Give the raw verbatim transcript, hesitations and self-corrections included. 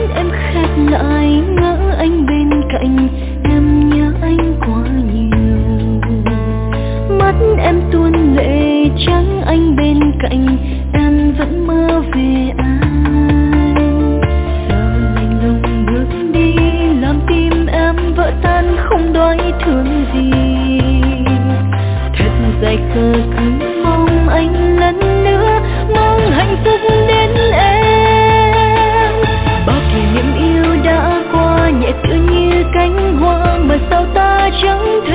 em khép lại, ngỡ anh bên cạnh, em nhớ anh quá nhiều. Mắt em tuôn lệ, chẳng anh bên cạnh, em vẫn mơ về anh. Giờ lạnh lùng bước đi, làm tim em vỡ tan không đói thương gì. Thật dài khờ khứng mong anh lần nữa, mong hạnh phúc đến em. Bao kỷ niệm yêu đã qua, nhẹ tựa như cánh hoa mà sao ta chẳng thể